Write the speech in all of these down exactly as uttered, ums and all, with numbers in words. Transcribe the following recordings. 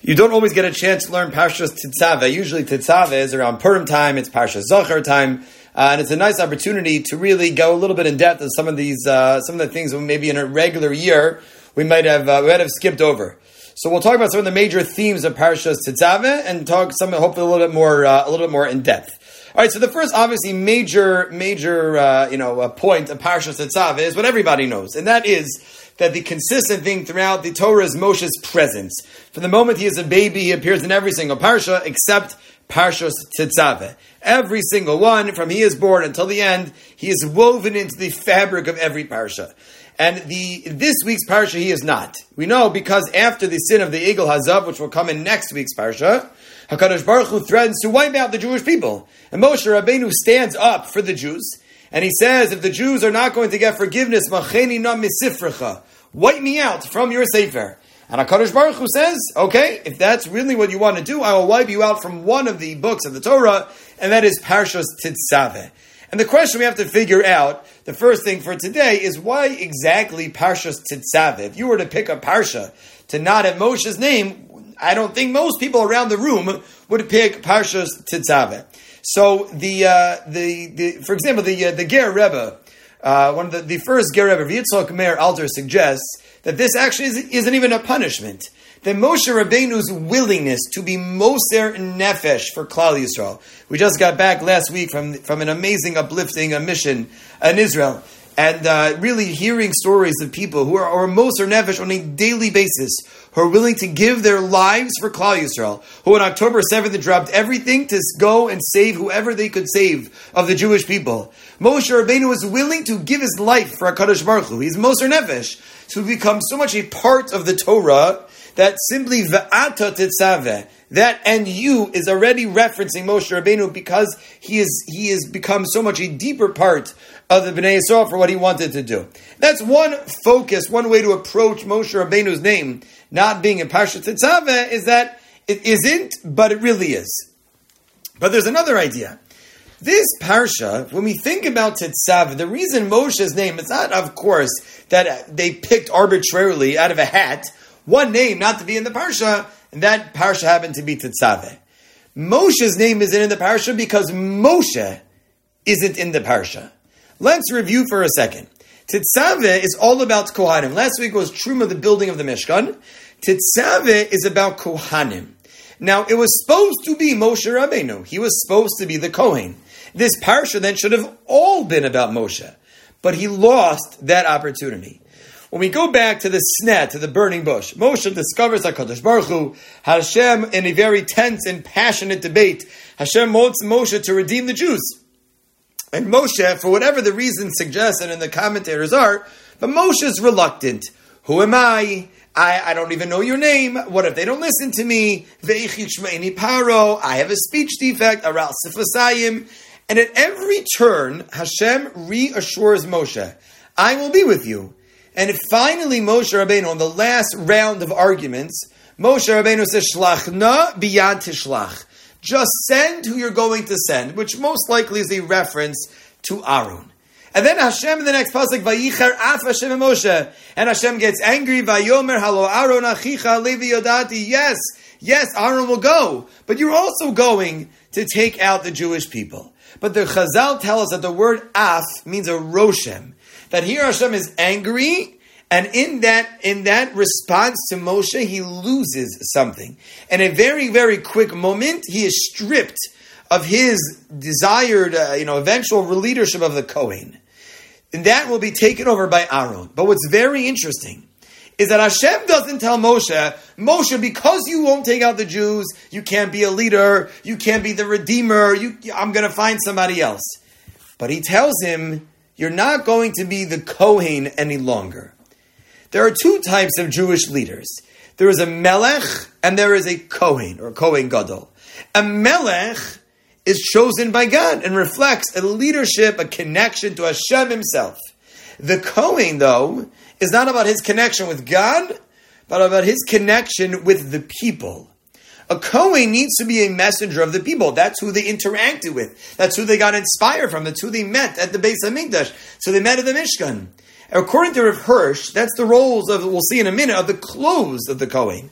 You don't always get a chance to learn Parshas Tetzaveh. Usually Tetzaveh is around Purim time, it's Parshas Zachar time, uh, and it's a nice opportunity to really go a little bit in depth of some of these, uh, some of the things that maybe in a regular year we might have uh, we might have skipped over. So we'll talk about some of the major themes of Parshas Tetzaveh and talk some hopefully a little bit more uh, a little bit more in depth. All right, so the first obviously major major uh, you know uh, point of Parshas Tetzaveh is what everybody knows, and that is that the consistent thing throughout the Torah is Moshe's presence. From the moment he is a baby, he appears in every single parsha except Parshas Tetzaveh. Every single one, from he is born until the end, he is woven into the fabric of every parsha. And the this week's parsha he is not. We know because after the sin of the Egel Hazav, which will come in next week's parsha, HaKadosh Baruch Hu threatens to wipe out the Jewish people. And Moshe Rabbeinu stands up for the Jews, and he says, if the Jews are not going to get forgiveness, Macheni na misifrecha, wipe me out from your sefer. And HaKadosh Baruch Hu says, okay, if that's really what you want to do, I will wipe you out from one of the books of the Torah, and that is Parshas Tetzaveh. And the question we have to figure out, the first thing for today, is why exactly Parshas Tetzaveh? If you were to pick a parsha to not have Moshe's name, I don't think most people around the room would pick Parshas Tetzaveh. So the uh, the the for example the uh, the Ger Rebbe, uh, one of the, the first Ger Rebbe, Yitzchak Meir Alter, suggests that this actually is, isn't even a punishment. That Moshe Rabbeinu's willingness to be moser nefesh for Klal Yisrael. We just got back last week from from an amazing, uplifting uh, mission in Israel, and uh, really hearing stories of people who are, are moser nefesh on a daily basis, who are willing to give their lives for Klal Yisrael, who on October seventh dropped everything to go and save whoever they could save of the Jewish people. Moshe Rabbeinu was willing to give his life for HaKadosh Baruch Hu. He's moser nefesh, to become so much a part of the Torah that simply V'ata Tetzaveh, that and you is already referencing Moshe Rabbeinu because he is he has become so much a deeper part of the Bnei Yisrael for what he wanted to do. That's one focus, one way to approach Moshe Rabbeinu's name not being in Parshas Tetzaveh is that it isn't, but it really is. But there's another idea. This parsha, when we think about Tetzaveh, the reason Moshe's name, it's not, of course, that they picked arbitrarily out of a hat one name not to be in the parsha, and that parsha happened to be Tetzaveh. Moshe's name isn't in the parsha because Moshe isn't in the parsha. Let's review for a second. Tetzaveh is all about Kohanim. Last week was Truma, the building of the Mishkan. Tetzaveh is about Kohanim. Now, it was supposed to be Moshe Rabbeinu. He was supposed to be the Kohen. This parsha then should have all been about Moshe, but he lost that opportunity. When we go back to the sneh, to the burning bush, Moshe discovers HaKadosh Baruch Hu, Hashem, in a very tense and passionate debate, Hashem wants Moshe to redeem the Jews. And Moshe, for whatever the reason suggested and the commentators are, but Moshe is reluctant. Who am I? I, I don't even know your name. What if they don't listen to me? Paro. I have a speech defect. Aral Sifasayim. And at every turn, Hashem reassures Moshe, I will be with you. And finally, Moshe Rabbeinu, on the last round of arguments, Moshe Rabbeinu says, Shlach na biyad tishlach. Just send who you're going to send, which most likely is a reference to Aaron. And then Hashem in the next pasuk, Vayicher af Hashem and Moshe. And Hashem gets angry, Vayomer halo Aaron achicha levi yodati. Yes, yes, Aaron will go. But you're also going to take out the Jewish people. But the Chazal tell us that the word af means a roshem. That here Hashem is angry, and in that in that response to Moshe, he loses something. In a very, very quick moment, he is stripped of his desired, uh, you know, eventual leadership of the Kohen. And that will be taken over by Aaron. But what's very interesting is that Hashem doesn't tell Moshe, Moshe, because you won't take out the Jews, you can't be a leader, you can't be the redeemer, you, I'm going to find somebody else. But he tells him, you're not going to be the Kohen any longer. There are two types of Jewish leaders. There is a Melech and there is a Kohen, or Kohen Gadol. A Melech is chosen by God and reflects a leadership, a connection to Hashem himself. The Kohen, though, is not about his connection with God, but about his connection with the people. A Kohen needs to be a messenger of the people. That's who they interacted with. That's who they got inspired from. That's who they met at the Beis HaMikdash. So they met at the Mishkan. According to Rav Hirsch, that's the roles of, we'll see in a minute, of the clothes of the Kohen.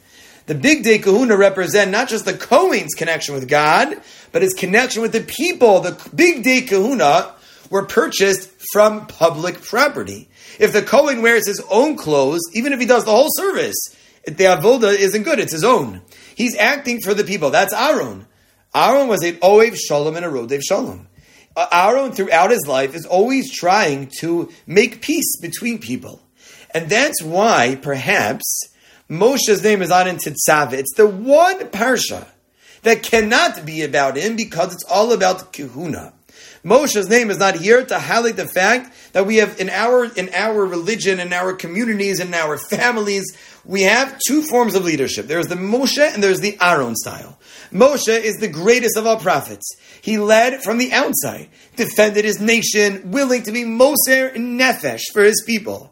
The Big Day Kahuna represent not just the Kohen's connection with God, but his connection with the people. The Big Day Kahuna were purchased from public property. If the Kohen wears his own clothes, even if he does the whole service, the avoda isn't good, it's his own. He's acting for the people. That's Aaron. Aaron was an Oev Shalom and a Rodev Shalom. Aaron, throughout his life, is always trying to make peace between people. And that's why, perhaps, Moshe's name is not in Tetzaveh. It's the one parsha that cannot be about him because it's all about Kahuna. Moshe's name is not here to highlight the fact that we have in our in our religion, in our communities, in our families, we have two forms of leadership. There's the Moshe and there's the Aaron style. Moshe is the greatest of all prophets. He led from the outside, defended his nation, willing to be Moser Nefesh for his people.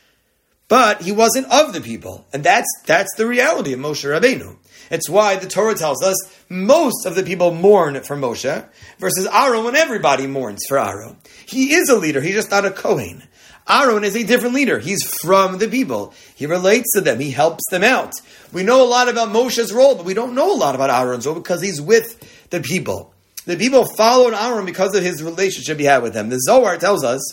But he wasn't of the people. And that's that's the reality of Moshe Rabbeinu. It's why the Torah tells us most of the people mourn for Moshe versus Aaron when everybody mourns for Aaron. He is a leader. He's just not a Kohen. Aaron is a different leader. He's from the people. He relates to them. He helps them out. We know a lot about Moshe's role, but we don't know a lot about Aaron's role because he's with the people. The people followed Aaron because of his relationship he had with them. The Zohar tells us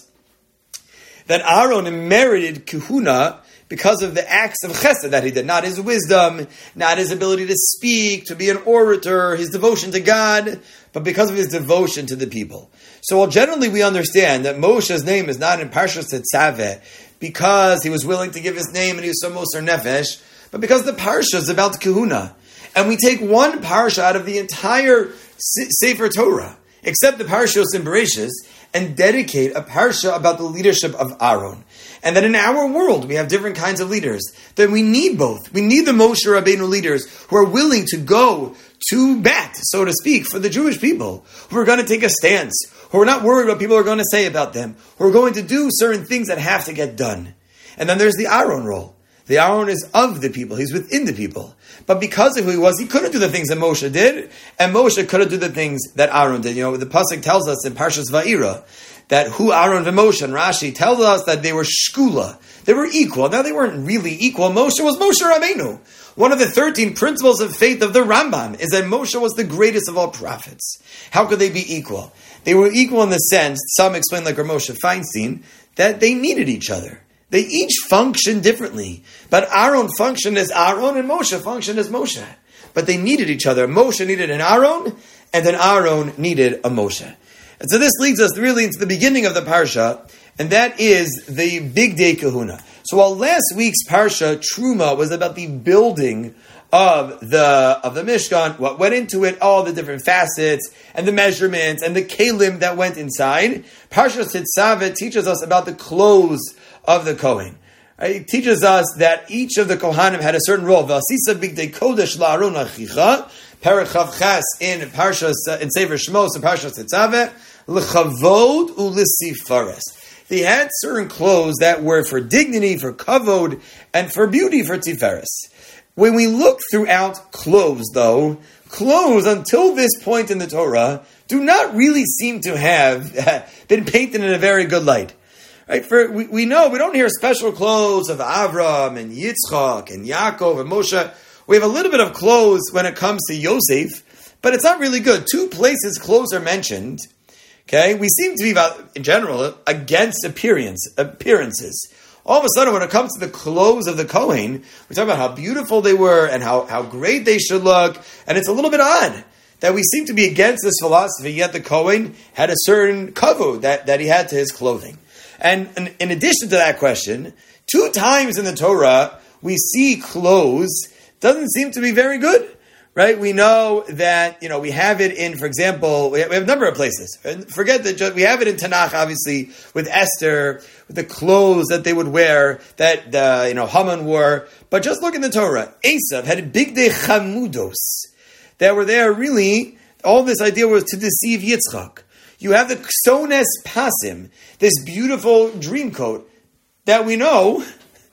that Aaron merited Kahuna because of the acts of chesed that he did. Not his wisdom, not his ability to speak, to be an orator, his devotion to God, but because of his devotion to the people. So while generally we understand that Moshe's name is not in Parshas Tetzaveh because he was willing to give his name and he was so Moser Nefesh, but because the Parsha is about Kahuna. And we take one Parsha out of the entire Sefer Torah, except the Parshas in Bereshis, and dedicate a Parsha about the leadership of Aaron. And that in our world, we have different kinds of leaders. That we need both. We need the Moshe Rabbeinu leaders who are willing to go to bat, so to speak, for the Jewish people, who are going to take a stance, who are not worried what people are going to say about them, who are going to do certain things that have to get done. And then there's the Aaron role. The Aaron is of the people. He's within the people. But because of who he was, he couldn't do the things that Moshe did, and Moshe couldn't do the things that Aaron did. You know, the Pasuk tells us in Parshas Va'ira that who Aaron and Moshe, and Rashi tells us that they were shkula. They were equal. Now, they weren't really equal. Moshe was Moshe Rabbeinu. One of the thirteen principles of faith of the Rambam is that Moshe was the greatest of all prophets. How could they be equal? They were equal in the sense, some explain like Moshe Feinstein, that they needed each other. They each function differently. But Aaron functioned as Aaron and Moshe functioned as Moshe. But they needed each other. Moshe needed an Aaron, and then Aaron needed a Moshe. And so this leads us really into the beginning of the Parsha, and that is the Big Day Kahuna. So while last week's Parsha, Truma, was about the building of the of the Mishkan, what went into it, all the different facets, and the measurements, and the kelim that went inside, Parsha Tetzaveh teaches us about the clothes of the Kohen. Right? It teaches us that each of the Kohanim had a certain role. V'asisa bigdei kodesh la'aron achicha, perek chav ches in Parshas in Sefer Shmos and Parshas Tetzaveh, l'chavod u'lisifares. They had certain clothes that were for dignity, for kavod, and for beauty, for tiferes. When we look throughout clothes, though, clothes until this point in the Torah do not really seem to have been painted in a very good light. Right? For we, we know we don't hear special clothes of Avram and Yitzchak and Yaakov and Moshe. We have a little bit of clothes when it comes to Yosef, but it's not really good. Two places clothes are mentioned. Okay, we seem to be, about, in general, against appearance appearances. All of a sudden, when it comes to the clothes of the Kohen, we talk about how beautiful they were and how, how great they should look, and it's a little bit odd that we seem to be against this philosophy, yet the Kohen had a certain kavod that, that he had to his clothing. And in, in addition to that question, two times in the Torah, we see clothes doesn't seem to be very good, right? We know that, you know, we have it in, for example, we have, we have a number of places. And forget that we have it in Tanakh, obviously, with Esther, with the clothes that they would wear, that, uh, you know, Haman wore. But just look in the Torah. Esav had a big day chamudos that were there really, all this idea was to deceive Yitzchak. You have the Ksones Pasim, this beautiful dream coat that we know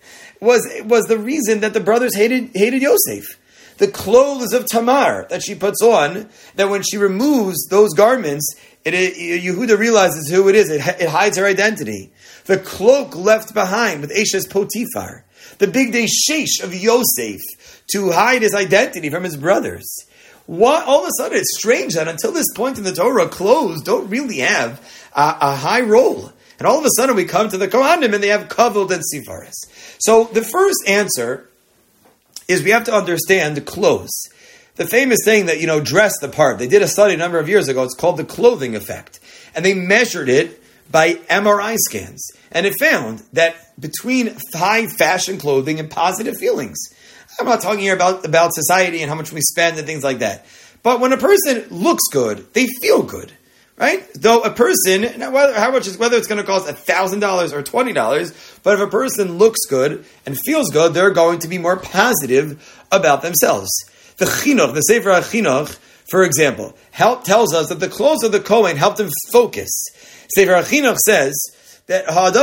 was was the reason that the brothers hated hated Yosef. The clothes of Tamar that she puts on, that when she removes those garments, it, it, Yehuda realizes who it is. It, it hides her identity. The cloak left behind with Eshes Potiphar. The big day shesh of Yosef to hide his identity from his brothers. What, all of a sudden, it's strange that until this point in the Torah, clothes don't really have a, a high role. And all of a sudden, we come to the Kohanim and they have kavod and sifaris. So the first answer is we have to understand the clothes. The famous thing that, you know, dress the part. They did a study a number of years ago. It's called the clothing effect. And they measured it by M R I scans. And it found that between high fashion clothing and positive feelings, I'm not talking here about, about society and how much we spend and things like that. But when a person looks good, they feel good, right? Though a person, now whether, how much is, whether it's going to cost one thousand dollars or twenty dollars, but if a person looks good and feels good, they're going to be more positive about themselves. The Chinuch, the Sefer HaChinuch, for example, help, tells us that the clothes of the Kohen helped him focus. Sefer HaChinuch says that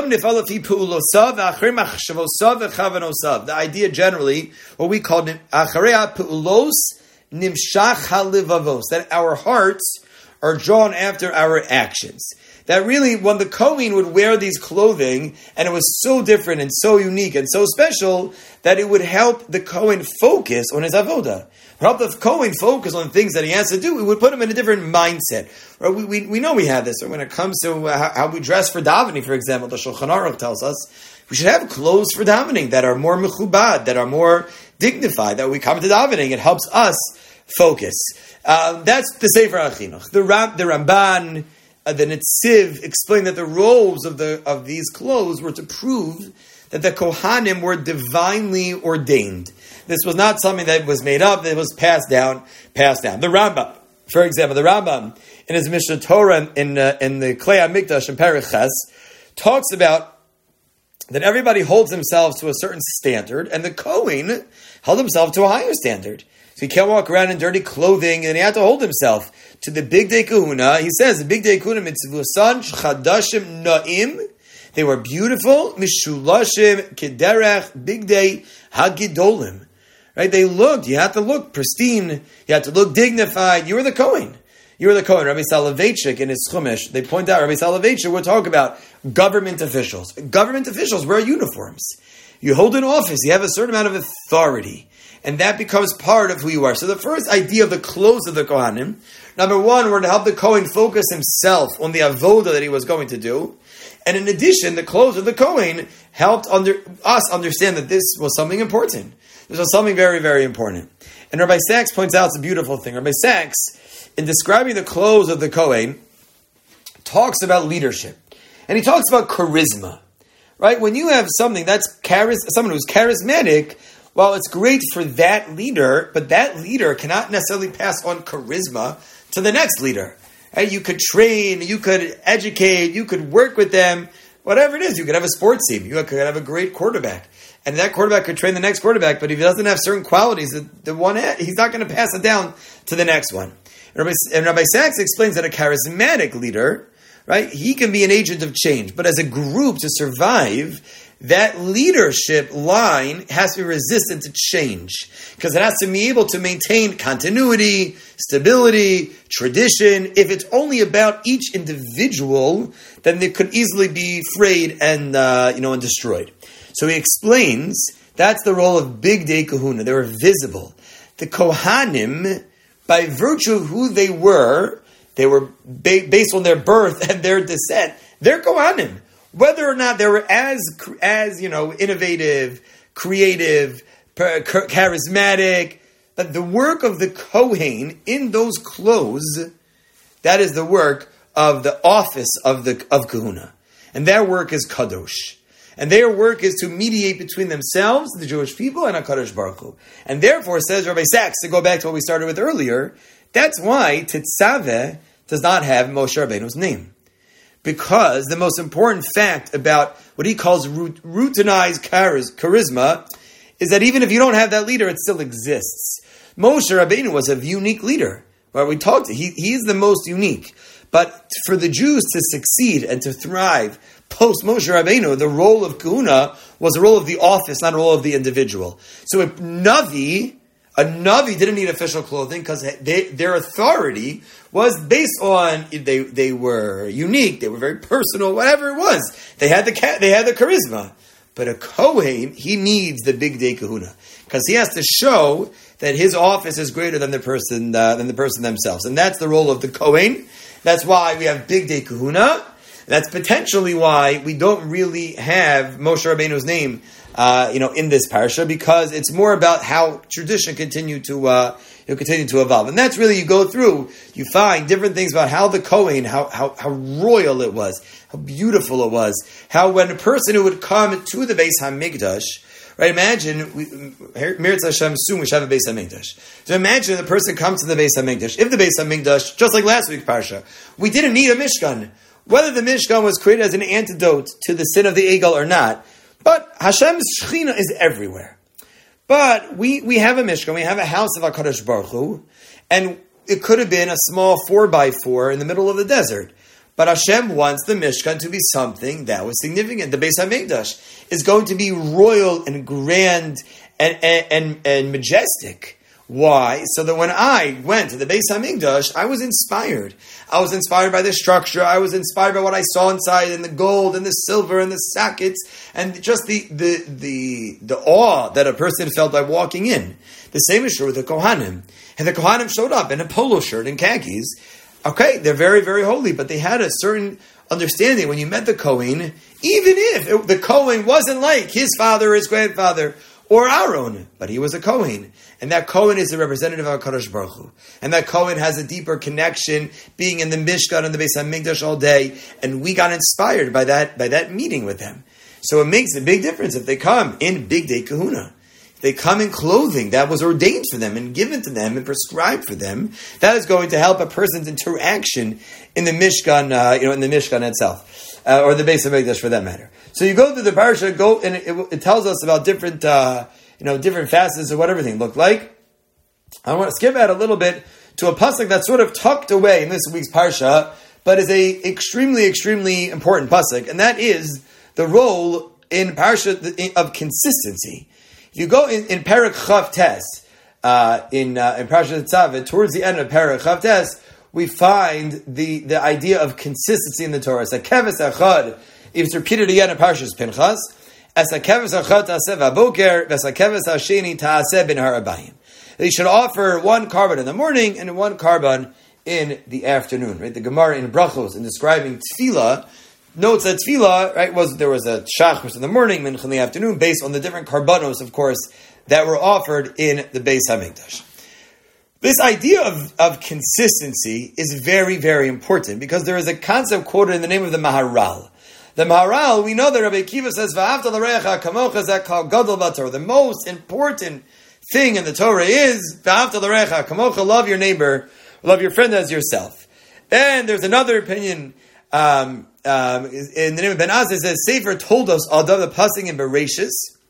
the idea generally, what we call that our hearts are drawn after our actions. That really, when the Kohen would wear these clothing, and it was so different and so unique and so special, that it would help the Kohen focus on his avodah. Help the Kohen focus on things that he has to do. We would put him in a different mindset. Right? We, we we know we have this. When it comes to how, how we dress for davening, for example, the Shulchan Aruch tells us we should have clothes for davening that are more mechubad, that are more dignified, that we come to davening. It helps us focus. Uh, that's the Sefer HaChinuch. The, Ram, the Ramban, uh, the Netziv explained that the roles of the of these clothes were to prove that the Kohanim were divinely ordained. This was not something that was made up, that was passed down, passed down. The Rambam, for example, the Rambam in his Mishnah Torah in, uh, in the Klei HaMikdash in Perek Ches talks about that everybody holds themselves to a certain standard, and the Kohen held himself to a higher standard. So he can't walk around in dirty clothing, and he had to hold himself to the Big Day Kahuna. He says, the Big Day Kahuna, mitzvusan chadashim na'im. They were beautiful, mishulashim kederech, Big Day hagidolim. Right? They looked, you had to look pristine, you had to look dignified. You were the Kohen. You were the Kohen. Rabbi Soloveitchik in his Chumash, they point out, Rabbi Soloveitchik will talk about government officials. Government officials wear uniforms. You hold an office, you have a certain amount of authority. And that becomes part of who you are. So the first idea of the clothes of the Kohanim, number one, were to help the Kohen focus himself on the avodah that he was going to do. And in addition, the clothes of the Kohen helped under, us understand that this was something important. This was something very, very important. And Rabbi Sachs points out it's a beautiful thing. Rabbi Sachs, in describing the clothes of the Kohen, talks about leadership. And he talks about charisma. Right? When you have something that's charis- someone who's charismatic, well, it's great for that leader, but that leader cannot necessarily pass on charisma to the next leader. Right? You could train, you could educate, you could work with them, whatever it is. You could have a sports team. You could have a great quarterback. And that quarterback could train the next quarterback, but if he doesn't have certain qualities that the one had, he's not going to pass it down to the next one. And Rabbi, and Rabbi Sachs explains that a charismatic leader, right, he can be an agent of change, but as a group to survive, that leadership line has to be resistant to change because it has to be able to maintain continuity, stability, tradition. If it's only about each individual, then it could easily be frayed and uh, you know and destroyed. So he explains that's the role of Big Day Kahuna. They were visible. The Kohanim, by virtue of who they were, they were ba- based on their birth and their descent. They're Kohanim. Whether or not they were as, as you know, innovative, creative, charismatic, but the work of the Kohen in those clothes, that is the work of the office of the of Kahuna. And their work is Kadosh. And their work is to mediate between themselves, the Jewish people, and HaKadosh Baruch Hu. And therefore, says Rabbi Sachs, to go back to what we started with earlier, that's why Tetzaveh does not have Moshe Rabbeinu's name. Because the most important fact about what he calls root, routinized charisma is that even if you don't have that leader, it still exists. Moshe Rabbeinu was a unique leader. Right? We talked, he, he is the most unique. But for the Jews to succeed and to thrive post Moshe Rabbeinu, the role of Kahuna was the role of the office, not a role of the individual. So a Navi, a Navi didn't need official clothing because their authority was based on they they were unique, they were very personal, whatever it was. They had the they had the charisma. But a Kohen, he needs the big day kahuna because he has to show that his office is greater than the person uh, than the person themselves, and that's the role of the Kohen. That's why we have big day kahuna. That's potentially why we don't really have Moshe Rabbeinu's name, uh, you know, in this parsha, because it's more about how tradition continue to uh, you know, continue to evolve, and that's really you go through, you find different things about how the Kohen, how how, how royal it was, how beautiful it was, how when a person who would come to the Beis Hamikdash, right? Imagine we, Meretz Hashem soon we should have a Beis Hamikdash. So imagine the person comes to the Beis Hamikdash. If the Beis Hamikdash, just like last week's parsha, we didn't need a Mishkan. Whether the Mishkan was created as an antidote to the sin of the Egel or not, but Hashem's Shechina is everywhere. But we, we have a Mishkan, we have a house of HaKadosh Baruch Hu, and it could have been a small four by four in the middle of the desert. But Hashem wants the Mishkan to be something that was significant. The Beis HaMikdash is going to be royal and grand and, and, and, and majestic. Why? So that when I went to the Beis HaMikdash, I was inspired. I was inspired by the structure. I was inspired by what I saw inside, and the gold, and the silver, and the sockets, and just the the the, the awe that a person felt by walking in. The same is true with the Kohanim. And the Kohanim showed up in a polo shirt and khakis. Okay, they're very, very holy, but they had a certain understanding when you met the Kohen, even if it, the Kohen wasn't like his father or his grandfather, or Aaron, but he was a Kohen. And that Kohen is a representative of HaKadosh Baruch Hu. And that Kohen has a deeper connection, being in the Mishkan and the Beis HaMikdash all day. And we got inspired by that, by that meeting with them. So it makes a big difference if they come in Big Day Kahuna. If they come in clothing that was ordained for them and given to them and prescribed for them, that is going to help a person's interaction in the Mishkan, uh, you know, in the Mishkan itself. Uh, or the Beis HaMikdash for that matter. So you go through the parsha, go and it, it, it tells us about different, uh, you know, different facets of what everything looked like. I want to skip out a little bit to a pasuk that's sort of tucked away in this week's parsha, but is a extremely, extremely important pasuk, and that is the role in parsha of consistency. If you go in, in Perek Chav Tes, uh, in uh, in Parsha Tetzaveh, towards the end of Perek Chav Tes, we find the, the idea of consistency in the Torah. So keves echad, it's repeated again in Parshas Pinchas. As a keves echad ta'aseh v'aboker, v'as a keves hasheni ta'aseh bin harabayim. They should offer one korban in the morning and one korban in the afternoon. Right? The Gemara in Brachos, in describing tefillah, notes that tefillah, right, was there was a shachris in the morning, mincha in the afternoon, based on the different karbanos, of course, that were offered in the Beis HaMikdash. This idea of, of consistency is very, very important because there is a concept quoted in the name of the Maharal. The Maharal, we know that Rabbi Akiva says, "V'ahavta l'recha kamocha zeh kol gadol b'Torah." The most important thing in the Torah is "V'ahavta l'recha kamocha," love your neighbor, love your friend as yourself. And there's another opinion um, um, in the name of Ben Azai, it says, Sefer told us, although the pasuk in Bereshis,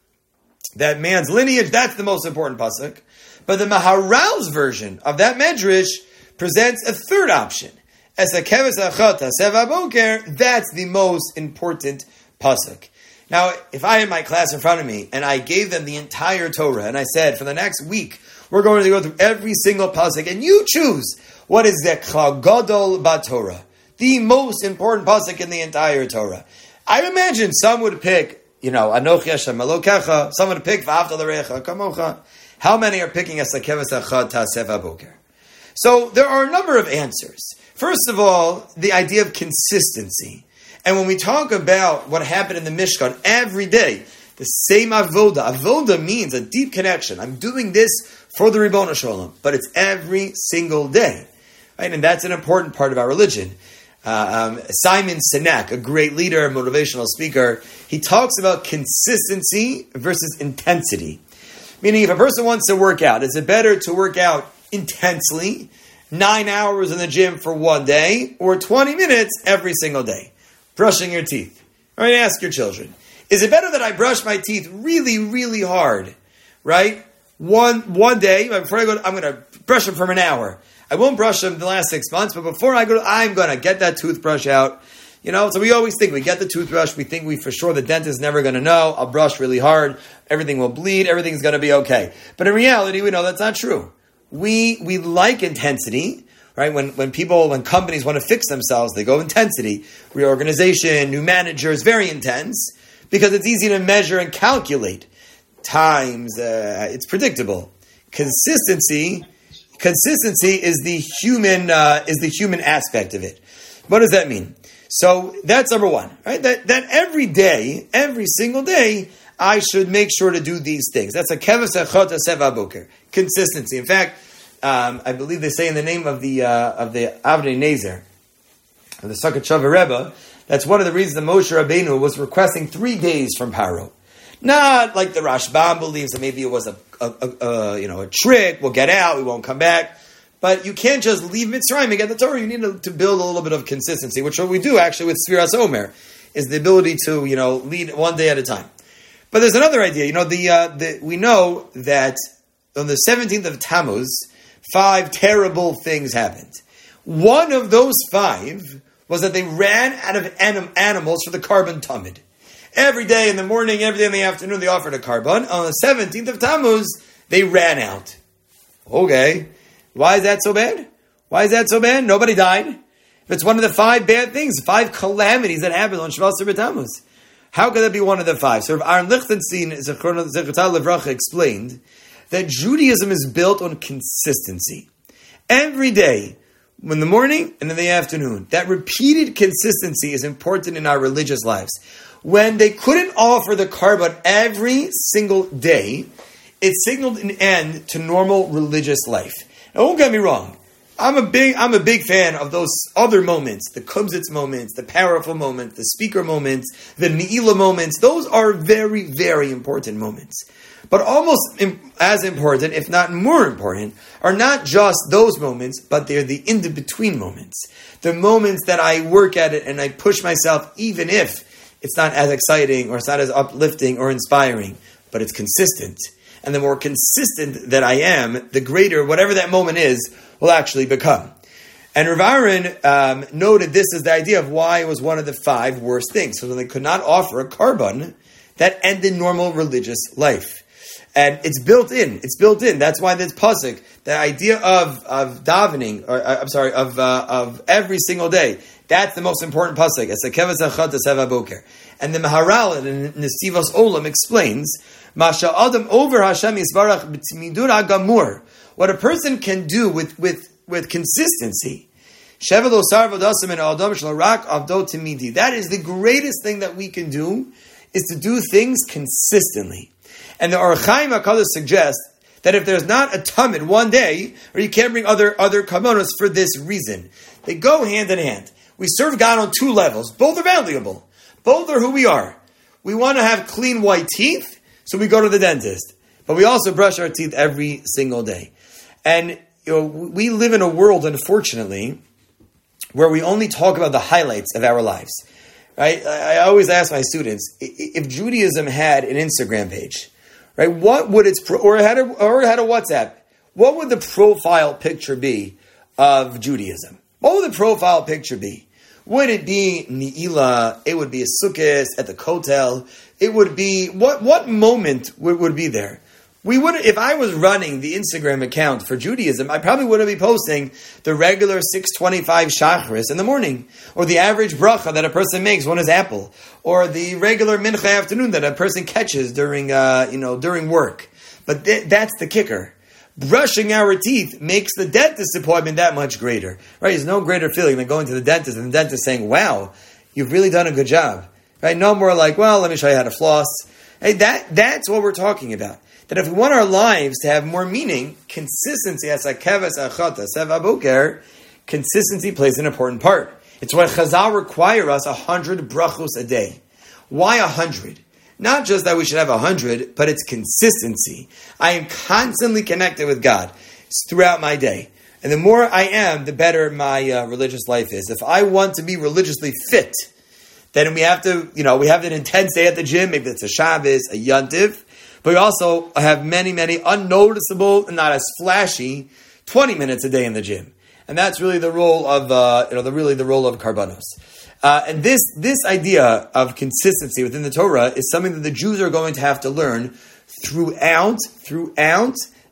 that man's lineage, that's the most important pasuk. But the Maharal's version of that medrash presents a third option. As a keves achot ta'aseh v'aboker, that's the most important pasuk. Now, if I had my class in front of me and I gave them the entire Torah and I said, for the next week, we're going to go through every single pasuk and you choose what is the Klal Gadol b'Torah, the most important pasuk in the entire Torah. I imagine some would pick, you know, Anochi Hashem Elokecha, some would pick V'ahavta l'recha kamocha. How many are picking as a keves achad ta'aseh v'aboker? So there are a number of answers. First of all, the idea of consistency. And when we talk about what happened in the Mishkan every day, the same avoda. Avoda means a deep connection. I'm doing this for the Ribono Shel Olam, but it's every single day. Right? And that's an important part of our religion. Uh, um, Simon Sinek, a great leader, motivational speaker, he talks about consistency versus intensity. Meaning, if a person wants to work out, is it better to work out intensely, nine hours in the gym for one day, or twenty minutes every single day? Brushing your teeth. Right? Ask your children. Is it better that I brush my teeth really, really hard? Right? One one day, before I go, I'm going to brush them for an hour. I won't brush them the last six months, but before I go, I'm going to get that toothbrush out. You know, so we always think we get the toothbrush, we think we for sure the dentist is never going to know. I'll brush really hard, everything will bleed, everything's going to be okay. But in reality, we know that's not true. We we like intensity, right? When when people, when companies want to fix themselves, they go intensity. Reorganization, new managers, very intense. because it's easy to measure and calculate. Times, uh, it's predictable. Consistency, consistency is the human uh, is the human aspect of it. What does that mean? So that's number one, right? That that every day, every single day, I should make sure to do these things. That's a keves echot seva boker. Consistency. In fact, um, I believe they say in the name of the uh, of the Avnei Nezer, of the Sakachava Rebbe, that's one of the reasons that Moshe Rabbeinu was requesting three days from Paro. Not like the Rashbam believes that maybe it was a, a, a, a you know a trick. We'll get out, we won't come back. But you can't just leave Mitzrayim and get the Torah. You need to, to build a little bit of consistency, which what we do actually with Sfiras Omer, is the ability to you know lead one day at a time. But there's another idea. You know, the, uh, the we know that on the seventeenth of Tammuz, five terrible things happened. One of those five was that they ran out of anim- animals for the carbon tamid. Every day in the morning, every day in the afternoon, they offered a carbon. On the seventeenth of Tammuz, they ran out. Okay. Why is that so bad? Why is that so bad? Nobody died. If it's one of the five bad things, five calamities that happened on Shavuos Tammuz. How could that be one of the five? So Aaron Lichtenstein, Zechariah Levracha, explained that Judaism is built on consistency. Every day, in the morning and in the afternoon, that repeated consistency is important in our religious lives. When they couldn't offer the carbon every single day, it signaled an end to normal religious life. Now, don't get me wrong. I'm a big, I'm a big fan of those other moments, the kumzitz moments, the powerful moments, the speaker moments, the ne'ilah moments. Those are very, very important moments. But almost as important, if not more important, are not just those moments, but they're the in-between moments. The moments that I work at it and I push myself, even if it's not as exciting or it's not as uplifting or inspiring, but it's consistent. And the more consistent that I am, the greater whatever that moment is will actually become. And Rav Aaron um, noted this as the idea of why it was one of the five worst things. So they could not offer a carbon that ended normal religious life. And it's built in. It's built in. That's why this pasuk, the idea of of davening, or uh, I'm sorry, of uh, of every single day. That's the most important pasuk. It's a keves echad seva boker. And the Maharal in Nesivos Olam explains, Masha Adam over Hashem Yisbarach b'tzmidur hagamur. What a person can do with with with consistency. That is the greatest thing that we can do, is to do things consistently. And the Orach Chaim HaKadosh suggests that if there's not a tamid one day, or you can't bring other other kavanos for this reason, they go hand in hand. We serve God on two levels. Both are valuable. Both are who we are. We want to have clean white teeth, so we go to the dentist. But we also brush our teeth every single day. And you know, we live in a world, unfortunately, where we only talk about the highlights of our lives. Right? I always ask my students, if Judaism had an Instagram page, right? What would its pro- or had a or had a WhatsApp? What would the profile picture be of Judaism? What would the profile picture be? Would it be Ne'ilah? It would be a Sukkot at the Kotel. It would be what? What moment would, would be there? We would, if I was running the Instagram account for Judaism, I probably wouldn't be posting the regular six twenty-five shacharis in the morning, or the average bracha that a person makes on his apple, or the regular mincha afternoon that a person catches during, uh, you know, during work. But th- that's the kicker. Brushing our teeth makes the dentist appointment that much greater, right? There's no greater feeling than going to the dentist and the dentist saying, "Wow, you've really done a good job," right? No more like, "Well, let me show you how to floss." Hey, that that's what we're talking about. That if we want our lives to have more meaning, consistency, as a keves achata seva boker, consistency plays an important part. It's why Chazal require us a hundred brachos a day. Why a hundred? Not just that we should have a hundred, but it's consistency. I am constantly connected with God throughout my day. And the more I am, the better my uh, religious life is. If I want to be religiously fit, then we have to, you know, we have an intense day at the gym. Maybe it's a Shabbos, a Yontiv. But we also have many, many unnoticeable and not as flashy twenty minutes a day in the gym. And that's really the role of, uh, you know, the really the role of karbanos. Uh, and this this idea of consistency within the Torah is something that the Jews are going to have to learn throughout throughout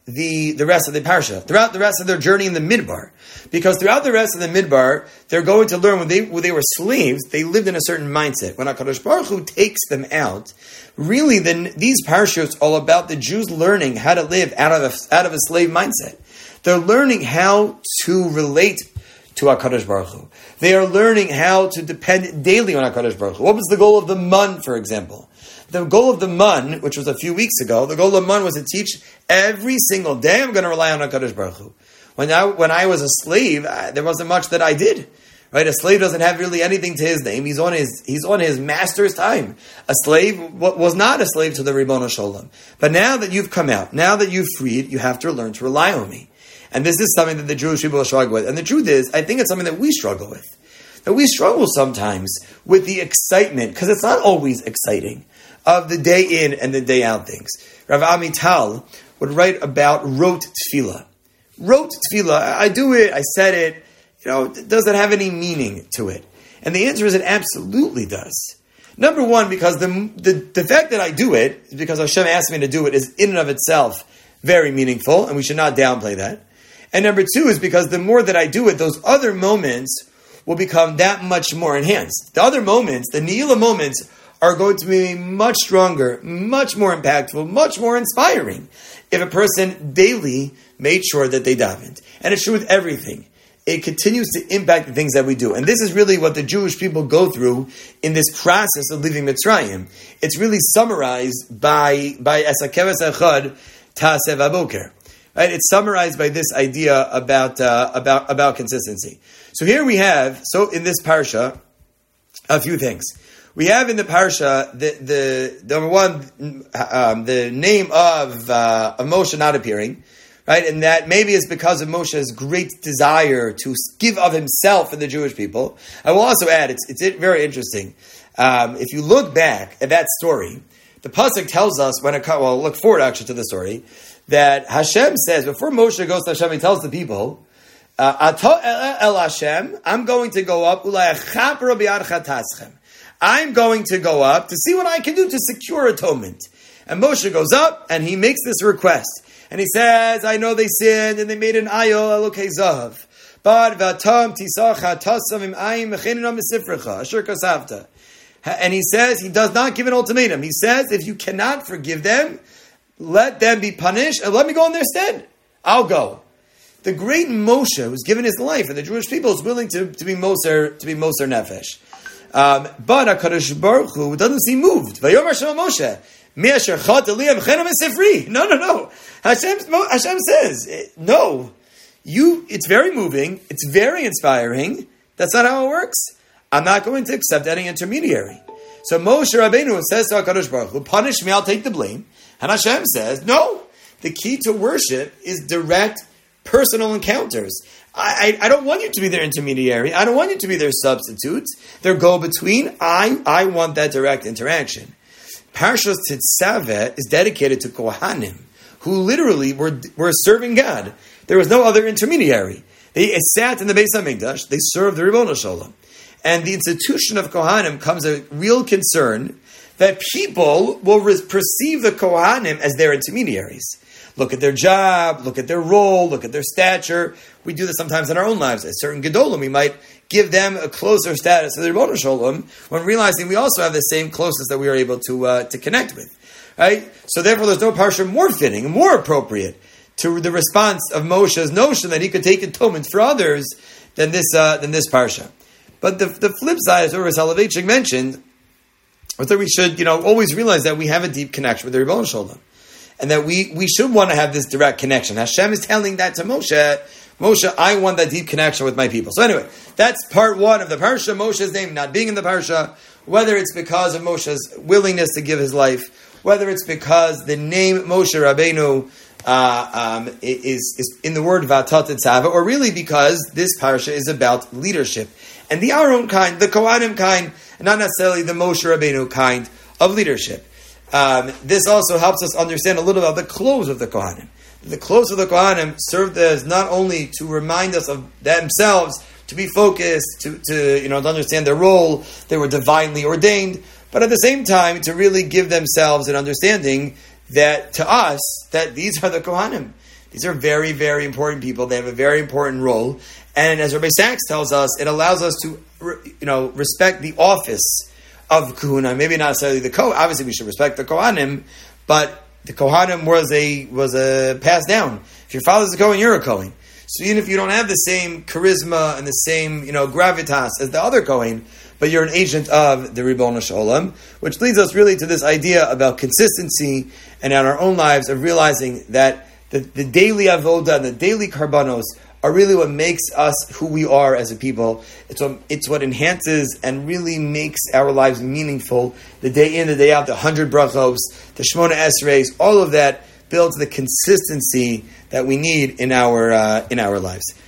the, the rest of the parsha, throughout the rest of their journey in the Midbar. Because throughout the rest of the Midbar, they're going to learn when they when they were slaves, they lived in a certain mindset. When HaKadosh Baruch Hu takes them out, really then these parashas are all about the Jews learning how to live out of a, out of a slave mindset. They're learning how to relate to HaKadosh Baruch Hu. They are learning how to depend daily on HaKadosh Baruch Hu. What was the goal of the man, for example? The goal of the man, which was a few weeks ago, the goal of the man was to teach every single day I'm going to rely on HaKadosh Baruch Hu. When I, when I was a slave, I, there wasn't much that I did. Right? A slave doesn't have really anything to his name. He's on his he's on his master's time. A slave w- was not a slave to the Ribono Sholem. But now that you've come out, now that you've freed, you have to learn to rely on me. And this is something that the Jewish people struggle with. And the truth is, I think it's something that we struggle with. That we struggle sometimes with the excitement, because it's not always exciting, of the day in and the day out things. Rav Amital would write about rote tefillah. Rote tefillah, I do it, I said it, you know, does it have any meaning to it? And the answer is it absolutely does. Number one, because the, the, the fact that I do it, is because Hashem asked me to do it, is in and of itself very meaningful, and we should not downplay that. And number two is because the more that I do it, those other moments will become that much more enhanced. The other moments, the Ne'ilah moments, are going to be much stronger, much more impactful, much more inspiring if a person daily made sure that they davened. And it's true with everything. It continues to impact the things that we do. And this is really what the Jewish people go through in this process of leaving Mitzrayim. It's really summarized by by Esakeves Echad Ta'aseh Vaboker. Right? It's summarized by this idea about uh, about about consistency. So here we have, so in this parsha, a few things. We have in the parsha the the, the number one um, the name of uh, of Moshe not appearing, right, and that maybe it's because of Moshe's great desire to give of himself for the Jewish people. I will also add it's it's very interesting. Um, if you look back at that story, the pasuk tells us when it well look forward actually to the story that Hashem says before Moshe goes to Hashem, he tells the people, uh, "Ato el Hashem, I'm going to go up. I'm going to go up to see what I can do to secure atonement." And Moshe goes up and he makes this request. And he says, I know they sinned and they made an ayol elokei zahav. But v'atam tisacha tasam im ayim mechinina misifrecha asher kasavta. And he says, he does not give an ultimatum. He says, if you cannot forgive them, let them be punished and let me go in their stead. I'll go. The great Moshe, who's given his life, and the Jewish people is willing to, to be Moser, to be Moser Nefesh. Um, but HaKadosh Baruch Hu doesn't seem moved. Vayomer Shema Moshe. No, no, no. Hashem, Hashem says, no. You. It's very moving. It's very inspiring. That's not how it works. I'm not going to accept any intermediary. So Moshe Rabbeinu says to HaKadosh Baruch Hu, punish me, I'll take the blame. And Hashem says, no. The key to worship is direct personal encounters. I, I, I don't want you to be their intermediary. I don't want you to be their substitute, their go-between. I, I want that direct interaction. Parshas Tetzaveh is dedicated to Kohanim, who literally were, were serving God. There was no other intermediary. They sat in the Beis HaMikdash. They served the Ribono Sholem. And the institution of Kohanim comes a real concern that people will re- perceive the Kohanim as their intermediaries. Look at their job, look at their role, look at their stature. We do this sometimes in our own lives. At certain Gedolim, we might give them a closer status to the Ribono Sholem when realizing we also have the same closeness that we are able to uh, to connect with. Right? So therefore, there's no parsha more fitting, more appropriate to the response of Moshe's notion that he could take atonement for others than this uh, than this parsha. But the, the flip side, as Rabbi Soloveitchik mentioned, was that we should, you know, always realize that we have a deep connection with the Ribono Sholem. And that we, we should want to have this direct connection. Hashem is telling that to Moshe. Moshe, I want that deep connection with my people. So anyway, that's part one of the parsha, Moshe's name not being in the parsha, whether it's because of Moshe's willingness to give his life, whether it's because the name Moshe Rabbeinu uh, um, is, is in the word Vatat Tetzaveh, or really because this parsha is about leadership. And the Aaron kind, the Kohanim kind, and not necessarily the Moshe Rabbeinu kind of leadership. Um, this also helps us understand a little about the clothes of the Kohanim. The clothes of the Kohanim served as not only to remind us of themselves, to be focused, to, to you know to understand their role, they were divinely ordained, but at the same time to really give themselves an understanding that to us, that these are the Kohanim. These are very, very important people. They have a very important role. And as Rabbi Sachs tells us, it allows us to, you know, respect the office of Kahuna. Maybe not necessarily the Kohen. Obviously, we should respect the Kohanim, but the Kohanim was a was a passed down. If your father's a Kohen, you're a Kohen. So even if you don't have the same charisma and the same, you know, gravitas as the other Kohen, but you're an agent of the Ribono Shel Olam, which leads us really to this idea about consistency and in our own lives of realizing that the, the daily avoda and the daily karbanos are really what makes us who we are as a people. It's what, it's what enhances and really makes our lives meaningful. The day in, the day out, the hundred brachos, the Shmona Esreis, all of that builds the consistency that we need in our uh, in our lives.